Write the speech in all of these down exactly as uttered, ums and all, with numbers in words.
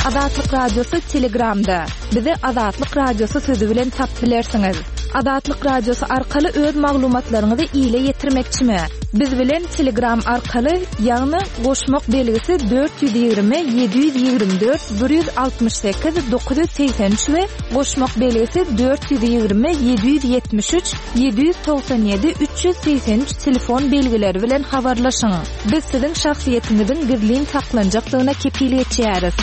Azatlyk radiosu Telegramda. Bizi Azatlyk radiosu sözü bilen tap bilersiniz. Azatlyk radiosu arkaly öz maglumatlaryňyzy ýyla ýetirmekçimi? Biz bilen Telegram arkaly ýagny goşmak belgisi dört yüz yirmi yedi yüz yirmi dört bir yüz altmış sekiz dokuz yüz seksen üç we goşmak belgisi dört yüz yirmi yedi yüz yetmiş üç yedi yüz doksan yedi üç yüz seksen üç telefon belgileri bilen habarlaşyň. Biz siziň şahsiýetiňizin gizliň saklanjaklygyna kepillik etýäris.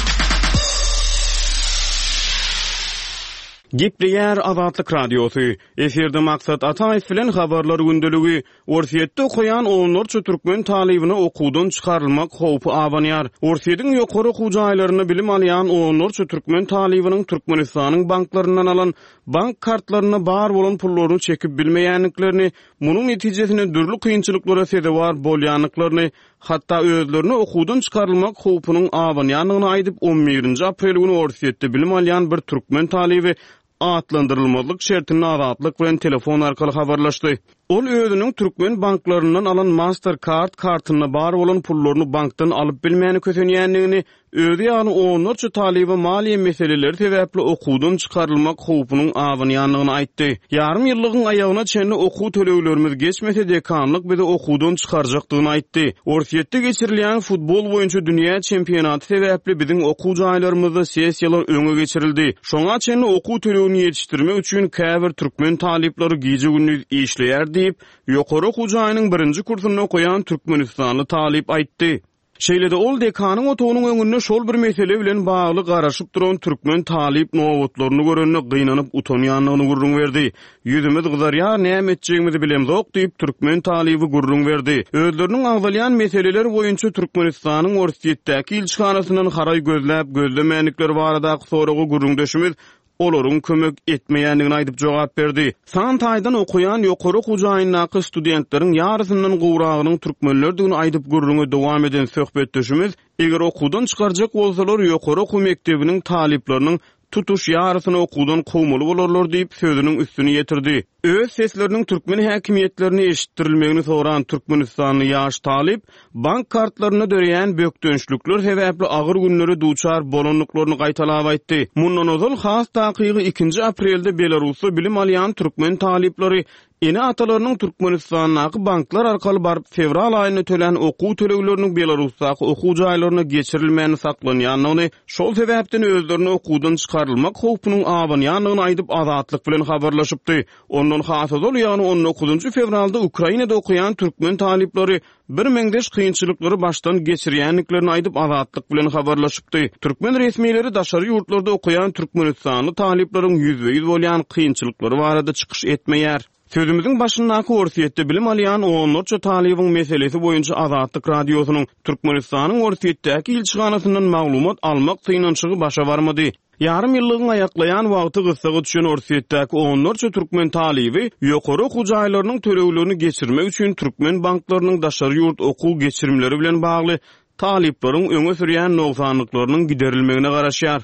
Gipleyer Azatlyk radiosu. Eferde maksat Ataýew bilen habarlar gündöligi. Orsiýetde okuyan onlarça türkmen talibyny okuwdan çykarylmak howpy abanýar. Orsiýetiň ýokary okuw jaýlaryny bilim alýan onlarça türkmen talibynyň Türkmenistanyň banklarynyň alan bank kartlaryna bar bolan pullaryny çekip bilmeýänliklerini, munyň netijesinde dürli kynçylyklara sebäp bolýanlyklaryny, hatda özlerini okuwdan çykarylmak howpynyň abanýanlygyny aýdyp on birinji aprel günü Orsiýetde bilim alýan bir türkmen taliby atlandyrylmalyk şertini Azatlyk bilen telefon arkaly habarlaşdy. Ol özüniň türkmen banklarynyň alan Mastercard kartyna bar bolan pullaryny bankdan alyp bilmäni kösenýänligini, özü ýany onlarça taliby maliýe meseleleri sebäpli okuwdan çykarylmak howpynyň abanýanlygyny aýtdy. Yarım ýyllygyň aýagyna çenli okuw töleglerimiz geçmese dekanlyk bizi okuwdan çykarjakdygyny aýtdy. Orsiýetde geçirilýän futbol boýunça dünýä çempionaty sebäpli biziň okuw jaýlarymyzda sessiýalar öňe geçirildi. Şoňa çenli okuw tölegini ýetişdirmek üçin käbir türkmen taliplary gije gündüz işleýär diýip ýokary okuw jaýynyň birinji kursyny okuyan Türkmenistanly talip aýtdy. Şeýlede ol dekanyň otowynyň öňünde şol bir mesele bilen bagly garaşyp duran türkmen talip nowatlaryny görende gynanyp utanýanlygyny gurrun berdi. Ýüzümiz gyzarýar, näme etjegimizi bilemzok diýip türkmen talibi gurrun berdi. Özleriniň agdalýan meseleler boýunça Türkmenistanyň Orsiýetdäki ilçihanasynyň haray gözläp gözlemänikleri barada soragy gurrundaşymyz olaryň kömek etmeýänligini aýdyp jogap berdi. Santaýdan okuyan ýokary okuw jaýynyňky studentleriň ýarysyndan gowragynyň türkmenler diýeni aýdyp gurrunga dowam eden söhbetdeşimiz, eger okuwdan çykarjak bolsalar ýokary okuw mektebiniň talipleriniň tutuş ýarysyny okuwdan kowmaly bolarlar diýip sözüniň üstüni ýetirdi. Öz sesleriniň türkmen häkimetlerini eşitdirilmegini soran Türkmenistanly ýaş talip, bank kartlaryna döreýän bökdönçlükler sebäpli agyr günleri duçar bolanlyklaryny gaýtalap aýtdy. Mundan ozal has takygy ikinji aprelde Belarusda bilim alýan türkmen talipleri ene atalarynyň Türkmenistanyň banklar arkaly barıp fevral aýyna tölen okuw tölegleriniň Belarusdaky okuw jaýlaryna geçirilmegini saklanýanlygyny, şol sebäpden özlerini okuwdan çykarylmak howpynyň abanýanlygyny aýdyp Azatlyk bilen habarlaşypdy. Ondan hasazol ýagny on dokuzunji fevralda Ukrainada okuyan türkmen talipleri bir meňdeş kynçylyklary başdan geçirýänliklerini aýdyp Azatlyk bilen habarlaşypdy. Türkmen resmiýetleri daşary ýurtlarda okuyan Türkmenistanly talipleriň ýüzde ýüz bolýan kynçylyklary barada çykyş etmeýär. Sözümüziň başyndaky Orsiýetde bilim alýan onlarça talibyň meselesi boýunça Azatlyk radiosynyň Türkmenistanyň Orsiýetdäki ilçihanasyndan maglumat almak tynançygy başa barmady. Yarım ýyllygyň aýaklaýan wagty gyssaga düşen Orsiýetdäki onlarça türkmen talibi ýokary okuw jaýlarynyň töleglerini geçirmek üçin türkmen banklarynyň daşary ýurt okuw geçirimleri bilen bagly talipleriň öňe sürýän noksanlyklarynyň giderilmegine garaşýar.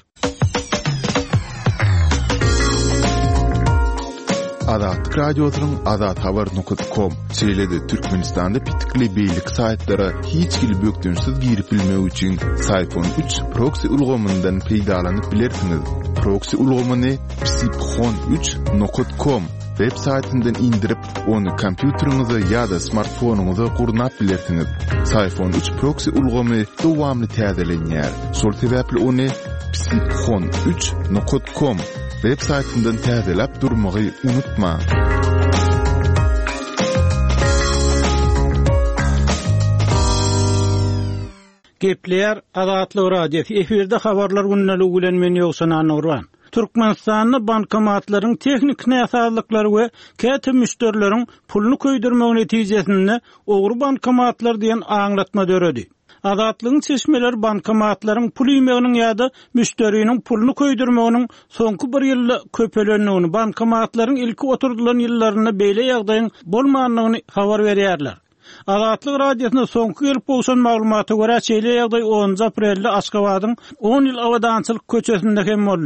Azatlyk radiosynyň azat habar nokta com şeýlede Türkmenistanda pitikli beýlik saýtlary hiç kili bökdünsiz girip bilmek üçin Sayfon üç proxy ulgamyndan peýdalanyp bilersiňiz. Proxy ulgamy psipxon üç nokta com web saytyndan indirip onu kompýuteriňize ýa-da smartfonuňyza gurnap bilersiňiz. Sayfon üç proxy ulgamy dowamly täzelenýär. Şol sebäpli onu psipxon üç nokta com web saytyndan täzelep durmagy unutma. Gepler Azatlyk radiosu eferde habarlar günnäli bilen men ýoksan anurwan. Türkmenistanyň bankomatlaryň tehnik näsazlyklary we käte müşterilerin pulunu köýdirmek netijesinde ogry bankomatlar diýen aňlatma döredi. Azatlygyň çeşmeler bankomatlaryň pul ýemeginiň ýa-da müşteriniň pulunu köýdirmeginiň soňky bir ýylda köpelendigini, bankomatlaryň ilki oturdulan ýyllaryna beýle ýagdaýyň bolmanlygyny habar berýärler. Azatlyk radiosyna soňky gelip bolsan maglumaty görä çeýle ýagdaý onunji aprelde Aşgabatyň on ýyl awadançylyk köçesinde hem boldy.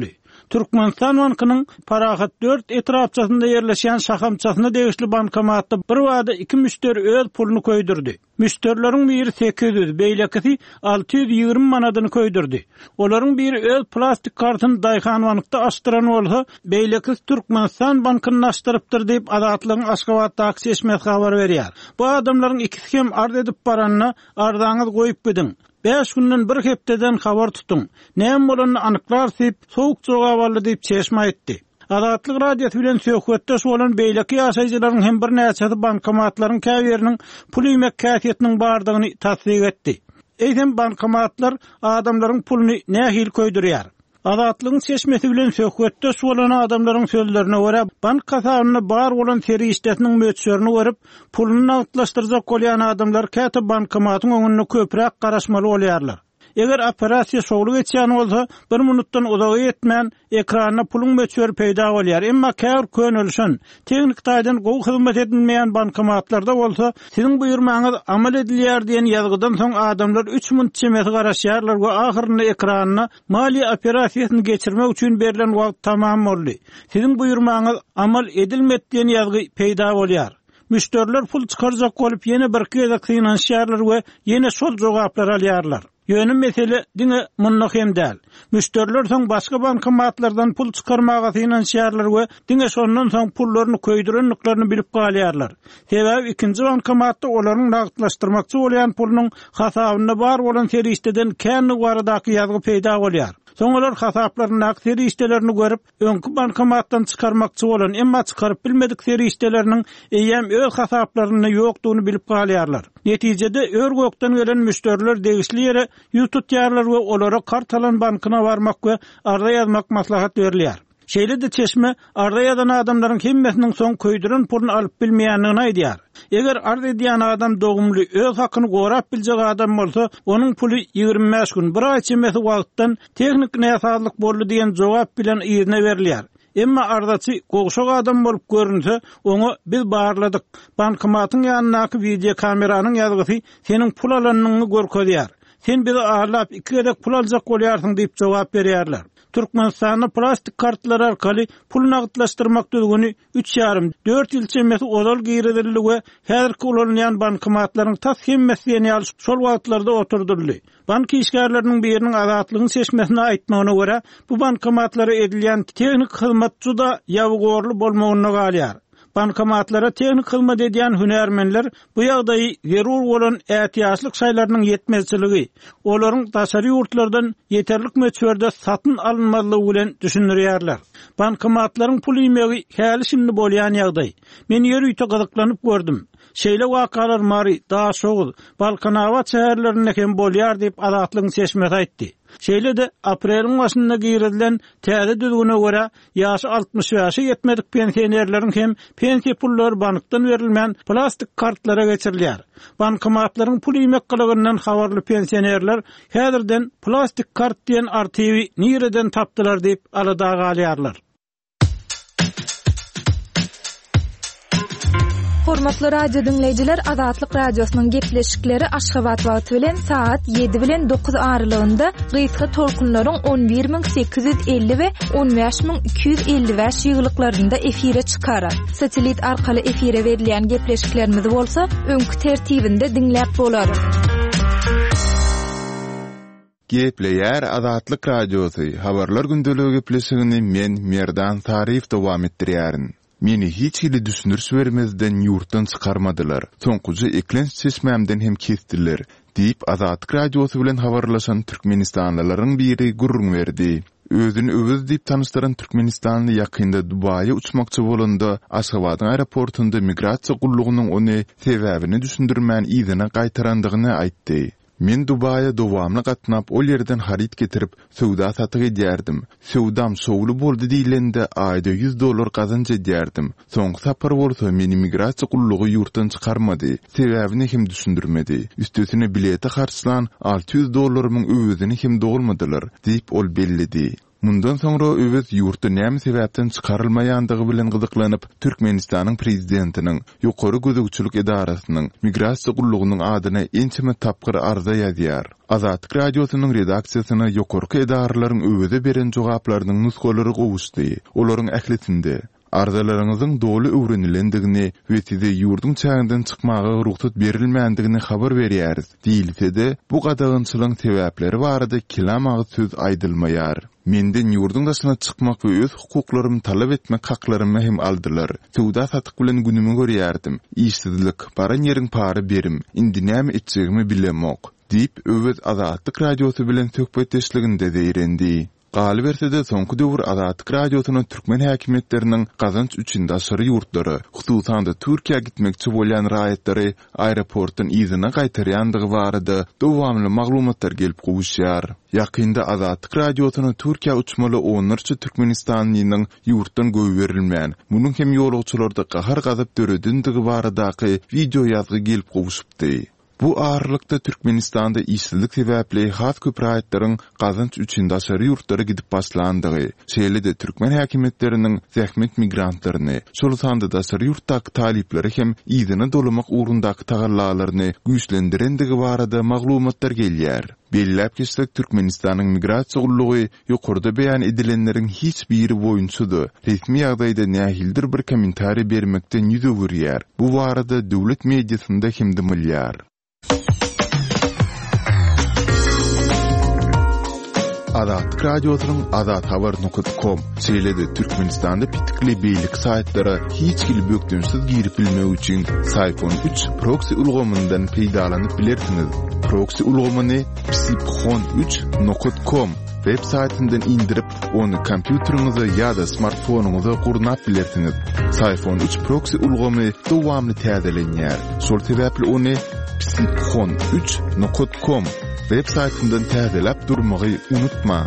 Türkmenistan bankynyň Parahat dört etrapçasynda ýerleşýän şahamçasyna degişli bankomatda bir wada iki müşteri öz puluny köýdürdi. Müşterileriň biri sekiz yüz, beýlekisi alty yüz ýygrimi manadyny köýdürdi. Olaryň biri öz plastik kartyny daýhan banykda açdyran bolsa, beýlekisi Türkmenistan bankyny açdyrypdyr diýip Azatlygyň Aşgabatdaky seçmesi habar berýär. Bu adamlaryň ikisi hem arz edip baranyny ardaňyz goýup gidin. beş günden bir hepdeden habar tutun. Näme bolany anyklar diýip soğuk jogap aldy diýip çeşme etdi. Azatlyk radiosu bilen söhbetdeş bolan beýleki ýaşaýjylaryň hem bir näçe bankomatlaryň käýeriniň pul ýemek käfiýetiniň bardygyny tasdik etdi. Eýdem bankomatlar adamlaryň puluny nähil köýdürýär. Azatlygyň seçmesi bilen söhbetdeş bolan adamlaryň sözlerine görä, bank kasabyny bar bolan ferişdetiniň möçürini görüp, puluny nagdlaşdyrjak bolýan adamlar käte bankomatyň öňüne köpräk garaşmaly bolýarlar. Eger operasiýa şowlu geçýän bolsa, bir minutdan uzagy etmän ekranyna pulun möçüri peýda bolýar. Emma käwr könülşen, teknik taýdan gowy hyzmat edilmeýän bankomatlarda bolsa, siziň buýurmaňyz amal edilýär diýen ýazgydan soň adamlar üç minut çemeti garaşýarlar we ahyrynda ekranyna maliýe operasiýasyny geçirmek üçin berilen wagt tamam boldy. Siziň buýurmaňyz amal edilmedi diýen ýazgy peýda bolýar. Müşteriler pul çykarjak bolup ýene bir gezek synanýarlar we ýene şol jogaplar alýarlar. Ýönem mesele diňe munnak hem däl. Müşteriler soň başga bankomatlardan pul çykarmaga synanýarlar we diňe şondan soň pullaryny köýdürenliklerini bilip galýarlar. Sebäbi ikinji bankomatda olaryň nagdlaşdyrmakçy bolýan pulunyň hasabyna bar bolan serişdeden känni baradaky ýazgy peýda bolýar. Soňalar hasaplaryny akseri işdelerini görüp, öňkü bankomatdan çykarmakçy bolan, emma çykaryp bilmedik seri işdeleriniň eýem öz hasaplaryny ýokdugyny bilip galýarlar. Netijede ör gökden gelen müşteriler degişli ýere ýüz tutýarlar we olara kart alan bankyna barmak we arda ýazmak maslahat berilýär. Şeýle de çeşme arda ýazan adamlaryň hemmesiniň soň köýdüren puluny alyp bilmeýändigini aýdýar. Eger arda edýän adam dogumly öz hakyny gorap biljek adam bolsa, onuň puly ýygrimi beş gün, bir ay çemeti wagtdan teknik näsaatlyk boldy diýen jogap bilen ýerine berilýär. Emma ardaçy gogşak adam bolup görünse, onu biz barladyk. Bankomatyň ýanynaky video kameranyň ýazgysy seniň pul alanyňy görkezýär. Sen bizi ağırlap iki gerek pul alacak bolýarsyň diýip jogap berýärler. Türkmenistanyň plastik kartlar arkaly pul nagdlaşdyrmak düzgünü üç ýarym dört ýyl çemeti odal giýredildi we häzirki ulanýan bankomatlaryň tas hemmesi ýene ýaly şol wagtlarda oturdurly. Bank işgärleriniň biriniň azatlygyny seçmesine aýtmagyna görä, bu bankomatlara edilýän teknik hyzmat juda ýawgorly bolmagyna galýar. Bankomatlara teknik hyzmat edýän hünärmenler bu ýagdaýy zerur bolan ähtiýaçlyk şaýlarynyň ýetmezçiligi, olaryň daşary ýurtlardan ýeterlik möçberde satyn alınmalygy bilen düşünýärler. Bankomatlaryň pul ýemegi häli şimdi bolýan ýagdaý. Men ýer üýte gyzyklanyp gördüm. Şeýle wakalar Mari, Daşoğul, Balkanawat şäherlerinde hem bolýar diýip Azatlygyň seçmesi aýtdy. Şeýle de aprelyň başynda giýredilen täze düzgüne görä ýaşy altmış ýaşy ýetmedik pensionerleriň hem pensiýa pullary bankdan berilmän plastik kartlara geçirilýär. Bankomatlaryň pul ýemek kylygyndan habarly pensionerler häzirden plastik kart diýen artiwi nireden tapdylar diýip alada galýarlar. Hormatly radio dinleyijiler, Azatlyk radiosynyň gepleşikleri Aşgabat wagty bilen saat ýedi bilen dokuz aralygynda gysga tolkunlaryň on bir min sekiz yüz elli we on beş min iki yüz elli beş ýyglyklarynda efire çykarar. Satelit arkaly efire berilýän gepleşiklerimiz bolsa, öňkü tertibinde dinläp bolar. Gepleýär Azatlyk radiosu. Habarlar gündeligi gepleşigini men Merdan Tarif dowam etdirýärin. Meni hiç hili düşünür vermezden yurtdan çıkarmadılar. Sonkucu eklen seçmemden hem kestiler. Deyip Azatlyk radiosu bilen habarlaşan Türkmenistanlıların biri gurrun verdi. Özünü övüz deyip tanıştıran Türkmenistanlı yakında Dubay'a uçmakçı bolanda Aşgabat'ın aeroportunda migrasiýa gullugynyň onu sebäbini düşündürmän izine gaýtarandygyny aýtdy. Men Dubay'a dowamly gatnap ol ýerden harit getirip söwda satyk edýärdim. Söwdam şowly boldy diýilende aýda yüz dollar kazanç edýärdim. Soň sapar bolsa meni migrasiýa gullugy ýurtdan çykarmady. Sebäbini hem düşündürmedi. Üstesine bileti harçlan alty yüz dollarymyň öwüzini hem dogulmadylar diýip ol bellidi. Mundan soňra öwes ýurtda näme sebäpden çykarylmaýandygy bilen gyzyklanyp Türkmenistanyň prezidentiniň ýokary gözegçilik edarasynyň migrasiýa gullugynyň adyna ençeme tapgyr arza ýazýar. Azatlyk radiosynyň redaksiýasyna ýokary edaralaryň öwede beren jogaplarynyň nuskalary gowuşdy. Olaryň ählisinde arzalaryňyzyň doly öwrenilendigini we size ýurdun çäginden çykmaga ruhsat berilmändigini habar berýäris. Diýilse-de, bu gadagynçylygyň sebäpleri barada kilamagy söz aýdylmaýar. Menden ýurdun daşyna çykmak we öz hukuklarymy talap etmek haklarymy hem aldylar. Sowda satyk bilen günümi görýärdim. İşsizlik, para ýeriň pary berim. Indi näme etjegimi bilemok. Diýip öwet Azatlyk radiosy bilen söhbetdeşliginde deýrendi. Galy bersede soňky döwür Azatlyk radiosynyň türkmen häkimetleriniň gazanç üçin aşary ýurtlary, hususan da Türkiýe gitmekçi bolýan raýatlary aeroportdan izine gaýtarýandygy barada dowamly maglumatlar gelip gowuşýar. Ýakynda Azatlyk radiosynyň Türkiýe uçmaly onlarça Türkmenistanyň ýurtdan göw berilmän, munyň hem ýolagçylarda gahar gazyp döredindigi baradaky video ýazgy gelip gowuşupdy. Bu ağırlıkta Türkmenistan'da işsizlik sebäpli has köp raýatlaryň gazanç üçin daşary ýurtlary gidip başlandygy, şeýle-de Türkmen häkimetleriniň zähmet migrantlaryny, şol sanda daşary ýurtdaky talipleri hem ýzyny dolamak ugrundaky tagallalaryny güýçlendirendigi barada maglumatlar gelýär. Belläp geçsek Türkmenistanyň migrasiýa gullugy ýokarda beýan edilenleriň hiç biri boýunçudy. Resmi ýagdaýda nähildir bir kommentari bermekden ýüze görýär. Bu barada döwlet mediasynda hem dimilýär. Azatlyk radiosynyň azat habar nokta com şeýle-de Türkmenistanda pitikli beýlik saýtlary hiç kili bökdünsiz girip bilmek üçin Sayfon üç proxy ulgamyndan peýdalanyp bilersiňiz. Proxy ulgamyny psipxon üç nokta com web saytyndan indirip onu kompýuteriňize ýa-da smartfonuňyza gurnap bilersiňiz. Sayfon üç proxy ulgamy dowamly täzelenýär. Şol sebäpli onu psipxon üç nokta com web saytyndan täzelep durmagy unutma.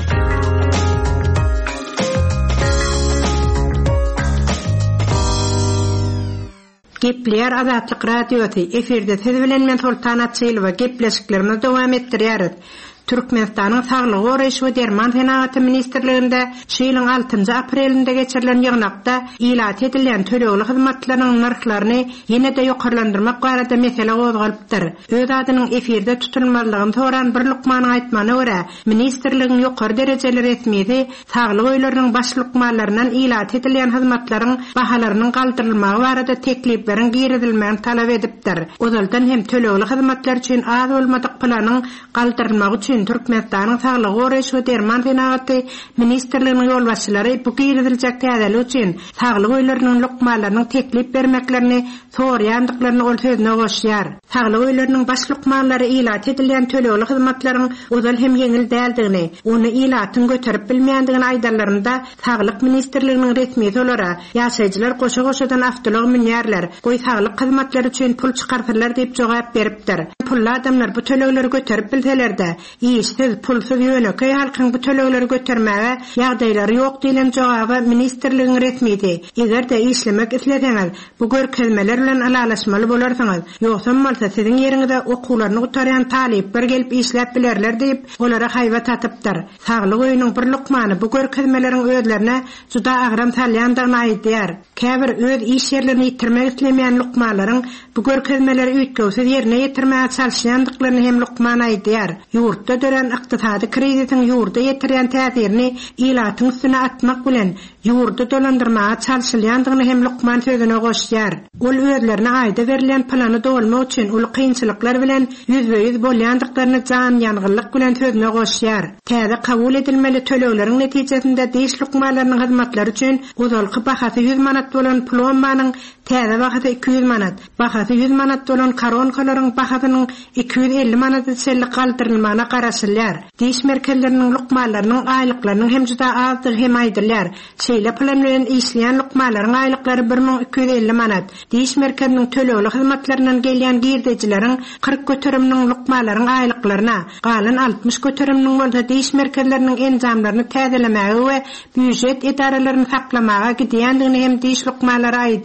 Gepler Azatlyk radiosy eferde siz bilen men Sultanat Çylova gepleşiklerimizi dowam etdirýäris. Türkmenistanyň Saglyk goraýşy we derman senaty ministrliginde şeýliň altynjy aprelinde geçirilen ýygnakda ilat edilen tölegli hyzmatlarynyň narhlaryny ýene-de ýokarlandyrmak barada mesele gozgalypdyr. Öz adynyň eferde tutulmalygyny soran bir lukmanyň aýtmany görä, ministrligiň ýokary derejeli resmisi saglyk öýleriniň başlykmalaryndan ilat edilen hyzmatlaryň bahalarynyň galdyrylmagy barada teklipleriň giridilmegini talap edipdir. Ozaldan hem tölegli hyzmatlar üçin az bolmadyk planyň galdyrylmagy üçin Türkmenistanyň Saglyk goraýşy we derman senaty ministrliginiň ýolbaşçylary bu giridilýek täzelik üçin saglyk öýleriniň lukmalarynyň teklip bermeklerini sorýandyklaryny ol sözüne goşýar. Saglyk öýleriniň baş lukmalary ilat edilen tölegli hyzmatlaryň ozal hem ýeňil däldigini, onu ilatyň göterip bilmeýändigini aýdarlarynda Saglyk ministrliginiň resmi solara ýaşaýjylar goşa-goşadan awtolyg minýärler, goý saglyk hyzmatlary üçin pul çykartyrlar diýip jogap beripdir. Pully adamlar bu tölegleri göterip bilseler-de İşsiz, pulsuz ýöneköy halkyň bu tölegleri götermäge ýagdaýlary ýok diýilen jogaby ministrligiň resmidi. Eger-de işlemek isleseňiz, bu görkezmeler bilen alalaşmaly bolarsyňyz. Ýoksa bolsa siziň ýeriňizde okuwlaryny gutarýan talipler gelip işläp bilerler diýip olara haýba tatypdyr. Saglyk öýüniň bir lukmany bu görkezmeleriň özlerine juda agram salýandygyny aýdýar. Käbir öz iş ýerlerini ýitirmek islemeýän lukmalaryň bu görkezmeleri üýtgewsiz ýerine ýetirmäge çalşýandyklaryny hem lukman aýdýar. Ýurtda dören ykdysady krizisiň ýurda ýetirýän täsirini ilatyň üstüne atmak bilen ýurdu dolandyrmaga çalşylýandygyny hem lukman sözüne goşýar. Ol özlerine aýda berilen plany dolmak üçin ul kynçylyklar bilen ýüzbeýüz bolýandyklaryny jan ýangyllyk bilen sözüne goşýar. Täze kabul edilmeli tölegleriň netijesinde diş lukmalarynyň hyzmatlary üçin uzalky bahasy yüz manat bolan plombanyň täze bahasy iki yüz manat, bahasy yüz manat bolan koronkalaryň bahasynyň iki yüz elli manat selli galdyrylmagyna garaşylýar. Diş merkezleriniň lukmalarynyň aýlyklarynyň hem juda azdygy hem aýdylýar. Şeýle plan bilen işleýän lukmalaryň aýlyklary bir ming iki yüz elli manat. Diş merkeziniň tölegli hyzmatlaryndan gelýän girdejileriň kırk göteriminiň lukmalaryň aýlyklaryna, galan altmış göteriminiň bolsa diş merkezleriniň enjamlaryny täzelemegi we büdjet edaralaryny saklamaga gidýändigini hem diş lukmalary aýdýarlar.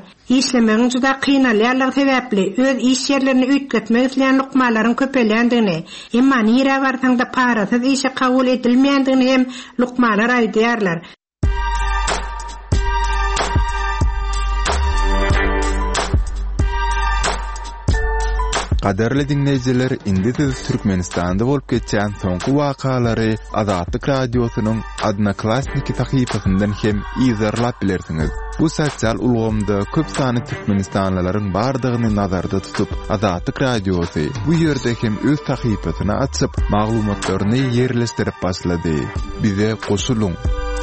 İşlemegiň juda kynalýarlygy sebäpli öz iş ýerlerini üýtgetmek isleýän lukmalaryň köpelýändigini, emma nire barsaňda parasyz işe kabul edilmeýändigini hem lukmalar aýdýarlar. Qadarly dinleyijiler, indi siz Türkmenistanda bolup geçen soňky wakalary Azatlyk radiosynyň Adnaklassniki tahypasyndan hem izarlap bilersiňiz. Bu sosial ulgamda köp sany Türkmenistanlylaryň bardygyny nazarda tutup, Azatlyk radiosy bu ýerde hem öz tahypasyny açyp, maglumatlaryny ýerleşdirip başlady. Bize goşuluň.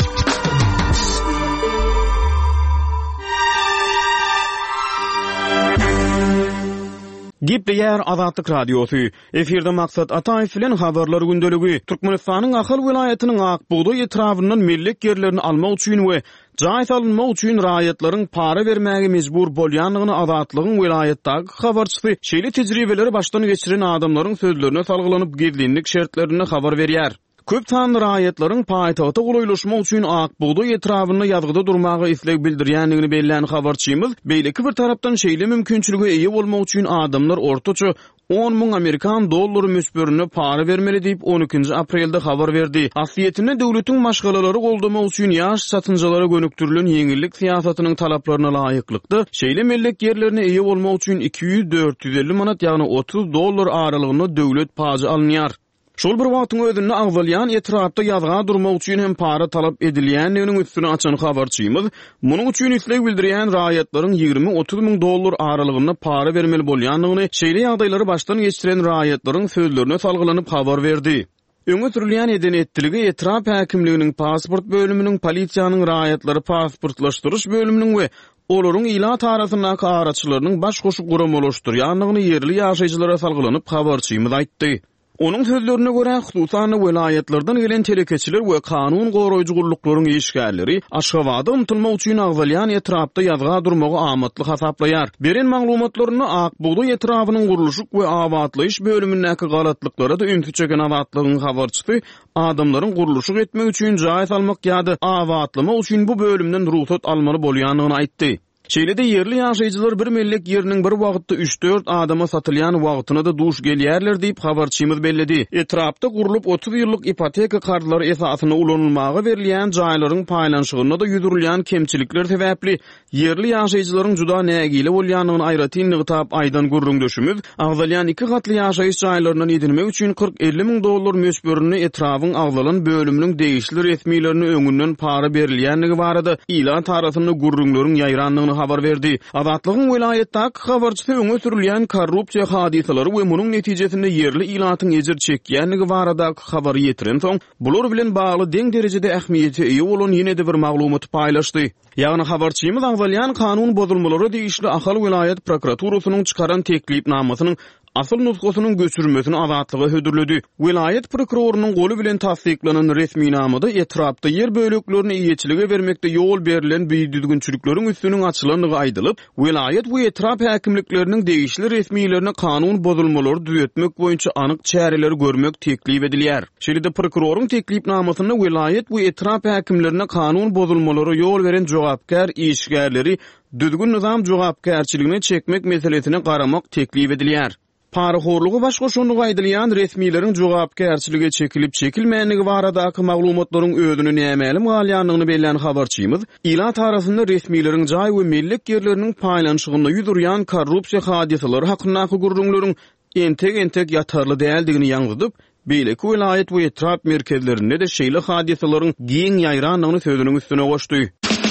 Gepleýär Azatlyk radiosu. Eferde maksat Ataýew bilen habarlar gündeligi. Türkmenistanyň Akyl vilayatynyň Akbuğda etrafyndan millik ýerlerini almak üçin we jaý salynmak üçin raýatlaryň para bermäge mejbur bolýanlygyny Azatlygyň vilayatdaky habarçysy şeýle tejribeleri başdan geçiren adamlaryň sözlerine salgylanyp gizlinlik şertlerini habar berýär. Köp sanly raýatlaryň paýtagta golaýlaşmak üçin Akbuğda etrafynda ýazgyda durmagy isleg bildirýändigini belläň habarçymyz, beýleki bir tarapdan şeýle mümkinçiligi eýe bolmak üçin adamlar ortaça on müň Amerikan dollary müsberine para bermeli diýip on ikinji aprelde habar berdi. Asliyetinde döwletiň maşgalalary goldamak üçin ýaş satynjalara gönüktirilen ýeňillik siýasatynyň talaplaryna laýyklykda şeýle millik ýerlerini eýe bolmak üçin iki yüz dört yüz elli manat ýagny otuz dollar aralygynda döwlet pajy alynýar. Şol bir wagtyň özünde agzalyan etrapda ýazga durmak üçin hem para talap edilýändiginiň üstüne açan habarçymyz, munyň üçin isleg bildirýän raýatlaryň ýygrimi otuz müň dollar aralygynda para bermeli bolýandygyny, şeýle ýagdaýlary başdan geçiren raýatlaryň sözlerine salgylanyp habar berdi. Öňe sürilýän edenetdiligi etrap häkimliginiň pasport bölüminiň, polisiýanyň raýatlary pasportlaşdyryş bölüminiň we olaryň ýylat arasyndaky araçylarynyň baş goşup guramolaşdyrýanlygyny ýerli ýaşaýjylara salgylanyp habarçymyz aýtdy. Onun sözlerine göre hususan vilayetlerden gelen telekeçiler ve kanun goraýjy gulluklaryň işgärleri Aşgabatda umtylmak üçin agzalyan etrapda ýazga durmagy amatly hasaplaýar. Beren maglumatlaryny Akbuğda etrafynyň guruluşyk we abadlaýyş bölümindäki galatlyklary da ünsü çeken Azatlygyň habarçysy adamlaryň guruluşyk etmek üçin jaý salmak ýa-da abadlamak üçin bu bölümden ruhsat almaly bolýanlygyny aýtdy. Şeýlede yerli ýaşaýjylar bir millik ýeriniň bir wagtda üç dört adama satylýan wagtyna da duş gelýärler diýip habarçymyz belledi. Etrapda gurulup otuz ýyllyk ipoteka kartlary esasyna ulanylmagy berilýän jaýlaryň paýlanşygyna da ýüdürilýän kemçilikler sebäpli yerli ýaşaýjylaryň juda nägili bolýanlygyny aýratynlygy tap aýdan gurrundaşymyz, agzalyan iki gatly ýaşaýyş jaýlaryny edinmek üçin kırk elli müň dollar mösberini etrafyň agzalan bölüminiň degişli resmiýlerini öňünden para berilýändigi barada ýylan tarasyny gurrunlaryň ýaýranlygyny habar berdi. Azatlygyň vilayatdaky habarçysy öňe sürilýän korrupsiýa hadisalary we munyň netijesinde yerli ilatyň ejir çekýändigi baradaky habary ýetiren soň, bular bilen bagly deň derejede ähmiýeti eýe bolan ýene-de bir maglumaty paýlaşdy. Ýagny habarçymyz agzalyan kanun bozulmalary diýişli Ahal vilayat prokuraturasynyň çykaran teklipnamasynyň asıl nusgasynyň göçürmesini Azatlyga hödürledi. Vilayat prokurorunyň goly bilen tasdiklanan resmiýnamada etrapda ýer böleklerini iýeçilige bermekde ýol berilen beýdüdgünçülikleriň üstüniň açylanlygy aýdylyp, vilayat bu etrap häkimlikleriniň degişli resmiýlerine kanun bozulmalary düzetmek boýunça anyk çäreler görmek teklip edilýär. Şeýle prokuroruň teklipnamasynda vilayat bu etrap häkimlerine kanun bozulmalary ýol beren jogapkär işgärleri düzgün nizam jogapkärçiligine çekmek meselesine garamak teklip edilýär. Paraxorlugy baş goşunlygy aýdylýan resmiýleriň jogapkärçilige çekilip çekilmänligi baradaky maglumatlaryň özüni nämelim galýanlygyny belläň habarçymyz, ýylat arasynda resmiýleriň jaý we millik ýerleriniň paýlanşygynda ýüdürýän korrupsiýa hadisalary hakyndaky gurrunlaryň entek-entek ýatarly däldigini ýaňydyp, beýleki vilayat we etrap merkezlerinde de şeýle hadisalaryň giň ýaýranlygyny sözüniň üstüne goşdy.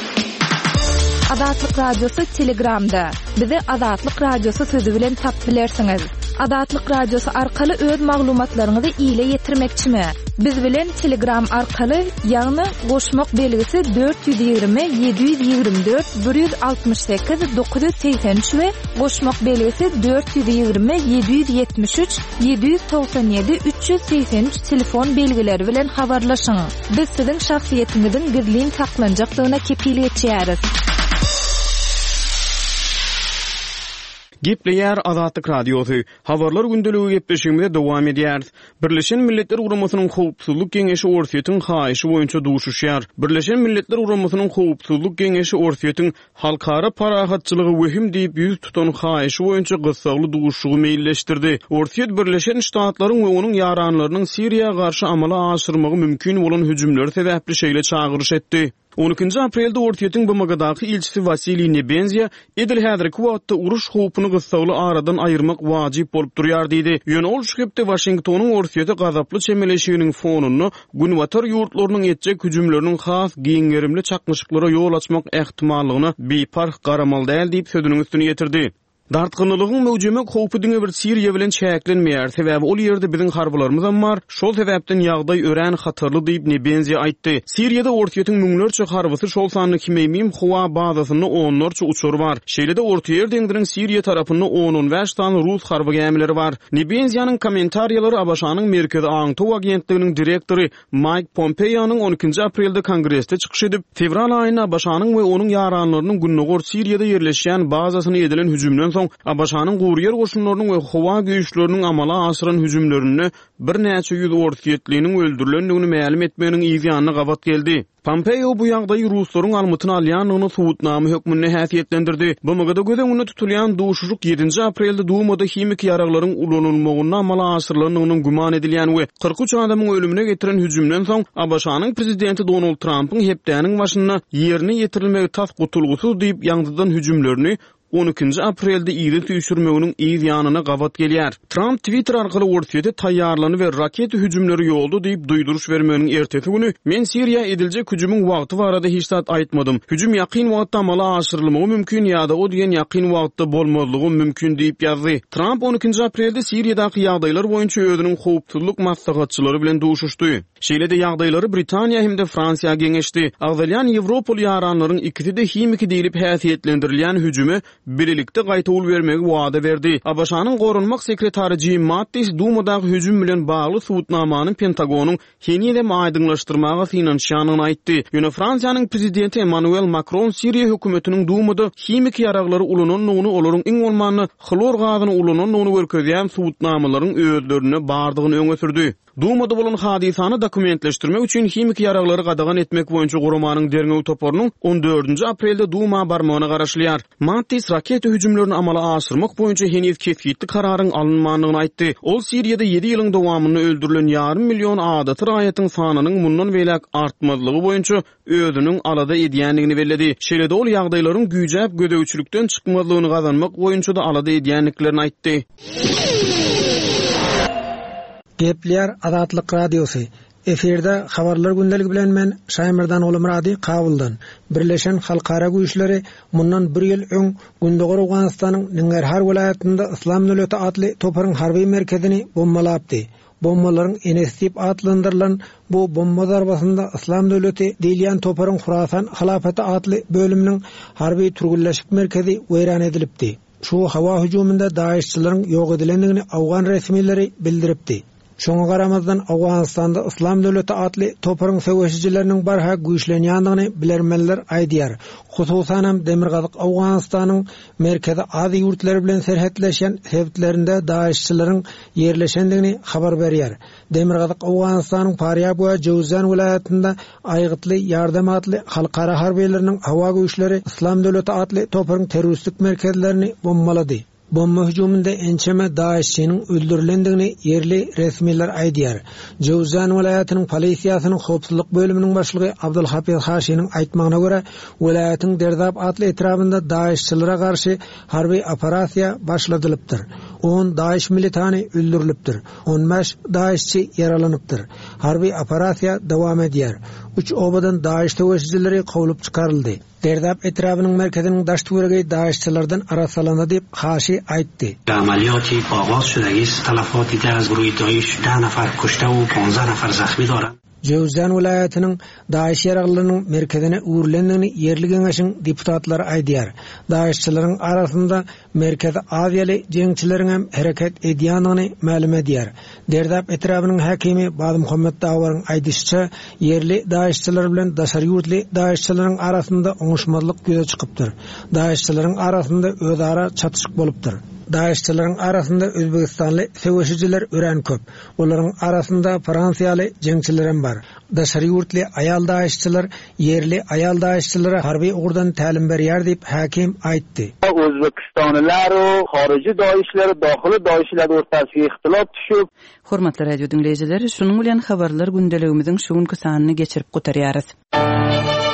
Azatlyk radiosu Telegramda. Bizi Azatlyk radiosu sözü bilen tap bilersiňiz. Azatlyk radiosu arkaly öz maglumatlaryňyzy ýyla ýetirmekçimi? Biz bilen Telegram arkaly ýagny goşmak belgisi dört yüz ýygrimi yedi yüz ýygrimi dört bir yüz altmış sekiz dokuz yüz seksen üç we goşmak belgisi dört yüz ýygrimi yedi yüz ýetmiş üç yedi yüz toksan ýedi üç yüz seksen üç telefon belgileri bilen habarlaşyň. Biz siziň şahsiýetiňiziň gizlin saklanjaklygyna kepil etýäris. Gepleýär Azatlyk Radiosu. Habarlar gündeliği gepleşiginde dowam edýär. Birleşen Milletler Guramasynyň Howpsuzlyk Geňeşi Orsiýetiň haýyşy boýunça duşuşýar. Birleşen Milletler Guramasynyň Howpsuzlyk Geňeşi Orsiýetiň halkara parahatçylygy wehim diýip ýüz tutan haýyşy boýunça gysagly duşuşy meýilleşdirdi. Orsiýet Birleşen Ştatlaryň we onuň ýaranlarynyň Siriýa garşy amala aşyrmagy mümkin bolan hüjümler sebäpli şeýle çagyryş etdi. on ikinji aprelde Orsiýetiň B M G'daky ilçisi Vasily Nebenzia edil häzirki wagtda uruş howpuny gysagly aradan aýyrmak wajyp bolup durýar diýdi. Ýöne ol şu hepde Washingtonyň Orsiýete gazaply çemeleşiginiň fonuny günwatar ýurtlarynyň etjek hüjümleriniň has giňerimli çakmyşyklara ýol açmak ähtimallygyny bepark garamal däl diýip sözüniň üstüne ýetirdi. Dartgynlylygyň möwjemek howpy diňe bir Siriýa bilen çäklenmeýär. Sebäbi ol ýerde biziň harbylarymyzam bar. Şol sebäpden ýagdaý örän hatarly diýip Nebenzia aýtdy. Siriýada Orsiýetiň müňlerçe harbysy şol sanyny kimemim Huwa bazasyny onlarça uçur bar. Şeýlede Orta Ýer deňdiriň Siriýa tarapyny on beş tan Rus harby gemileri bar. Nebenziýanyň kommentarýalary Abaşanyň Merkezi Aňtow agentliginiň direktory Mike Pompeo'nyň on ikinji aprelde kongressde çykyş edip, fevral aýyna Abaşanyň we onuň ýaranlarynyň günnägor Siriýada ýerleşýän bazasyny edilen hüjümden Abaşanyň gurýer goşunlarynyň we howa güýçleriniň amala aşyran hüjümlerini bir näçe ýüz orsiýetliniň öldürilendigini ma'lum etmeginiň ýygyanyna gabat geldi. Pompeo bu ýagdaýy Ruslaryň almytyny alýanlygyny subutnamy hökmünde häsiýetlendirdi. Bu mygda gözeňinde tutulýan duşuşuk ýedinji aprelde Dumada himik ýaraklaryň ulanylmagyna amala aşyrylanynyň guman edilýän we kırk üç adamyň ölümine getiren hüjümden soň Abaşanyň prezidenti Donald Trumpyň hepdäniň başyna ýerine ýetirilmegi tas gutulgusuz diýip ýangdydan hüjümlerini on ikinji aprelde ýygy tüýşürmeginiň ýygyanyna gabat gelýär. Trump Twitter arkaly Orsiýete taýýarlany we raket hüjümleri ýoldy diýip duýduruş bermeginiň ertesi güni men Siriýa ediljek hüjümüň wagty barada hiç zat aýtmadym. Hüjüm ýakyn wagtda amala aşyrylmagy mümkin ýa-da o diýen ýakyn wagtda bolmalygy mümkin diýip ýazdy. Trump on ikinji aprelde Siriýadaky ýagdaýlar boýunça özüniň howpsuzlyk maslahatçylary bilen duşuşdy. Şeýlede ýagdaýlary Britaniýa hem de Fransiýa geňeşdi. Agzalyan Ýewropol ýaranlaryň ikisi de himiki diýilip häsiýetlendirilýän hüjümi birlikde gaýta ul bermegi wada berdi. Abaşanyň gorunmak sekretary Jim Mattis Dumadaky hüjüm bilen bagly subutnamany Pentagonyň henide aýdyňlaşdyrmagy finansiýanyny aýtdy. Ýöne Fransiýanyň prezidenti Emmanuel Macron Siriýa hökümetiniň Dumada himik ýaraklary ulananyny olaryň iň bolmany xlor gazyny ulananyny görkezýän subutnamalaryň özlerine bardygyny öňe sürdi. Dumada bolan hadisany dokumentleşdirmek üçin himik ýaraklary gadagan etmek boýunça guramanyň derňew toporunyň on dördünji aprelde Duma barmagyna garaşlýar. Mattis raket hüjümlerini amala aşyrmak boýunça heniz kesgitli kararyň alynmanyny aýtdy. Ol Siriýada ýedi ýylyň dowamyny öldürilen ýarym million adaty raýatyň sanynyň mundan welek artmazlygy boýunça özüniň alada edýänligini belledi. Şeýlede ol ýagdaýlaryň güýjäp gödäwçilikden çykmalygyny gazanmak boýunça da alada edýänliklerini aýtdy. Gepleýär Azatlyk Radiosu. Eferde habarlar gündeligi bilen men Şaýmyrdan Ulumrady Kabuldan. Birleşen Halkara güýçleri mundan bir ýyl öň Gündegor Awganystanyň Nangarhar welaýatynda Islam Döwleti adly toparyň harby merkezini bombalapdy. Bombalaryň Enesip adlandyrylan bu bomba zarbasynda Islam Döwleti diýilýän toparyň Hurasan halafaty adly bölüminiň harby turgullaşyk merkezi weýran edilipdi. Şu hawa hüjüminde daişçilerin ýok edilendigini Awgan resmileri bildiripdi. Şoňa garamazdan Awganystanda Islam Döwleti adly toparyň söwüşçileriniň barha güýçlenýändigini bilermenler aýdýar. Hususan hem Demirgazyk Awganystanyň merkezi ady ýurtlary bilen serhetleşen hewtlerinde daişçilerin ýerleşendigini habar berýär. Demirgazyk Awganystanyň Faryab we Jowzan welaýatynda aýgytly ýardam adly halkara harbylariniň hawa güýçleri Islam Döwleti adly toparyň terroristlik merkezlerini bombalady. Bomba hüjümünde ençeme daişçiniň öldürilendigini yerli resmiler aýdýar. Jowzan welaýatynyň polisiýasynyň howpsuzlyk bölüminiň başlygy Abdulhafiz Haşiniň aýtmagyna görä, welaýatyň Derdap adly etrafynda daişçilere garşy harby operasiýa başladylypdyr. on daиш militany öldürilipdir. on beş daişçi yaralanypdyr. Harby operasiýa dowam edýär. üç obadan daиш töweşçileri gowlup çykaryldy. Derdap etrafynyň merkeziniň daş töweregi daişçilerden arasalandy diýip Haşi aýtdy. Amaliýaty agaz şudagi talafaty az guruhi daиш ده nafar kuşta we panzah nafar zahmi dara. Jowzjan vilayetinin Daesh yaraglynyň merkezine uğurlendigini yerli geňeşiň deputatlary aýdýar. Daeşçilerin arasında merkezi aýaly jeňçilerin hem hereket edýanyny ma'lum edýär. Derdap etrabynyň hakimi Bady Muhammed Dawaryň aýdýyşça yerli Daeşçiler bilen daşary ýurtly Daeşçilerin arasında oňuşmazlyk göze çykypdyr. Daeşçilerin arasında özara çatışyk bolupdyr. Daeşçilerin arasında Özbekistanly söwüşçiler ören köp. Olaryň arasında Fransiýaly jeňçiler hem bar. Daşary ýurtly aýal daeşçiler yerli aýal daeşçilere harby ugurdan tälim berýär diýip hakim aýtdy. Özbekistanlylar o harici daeşler daxily daeşler ortasyna ihtilaf düşüp. Hormatly radio dinleýijiler, şunuň bilen habarlar gündeligimiziň şu günkü sanyny geçirip gotarýarys.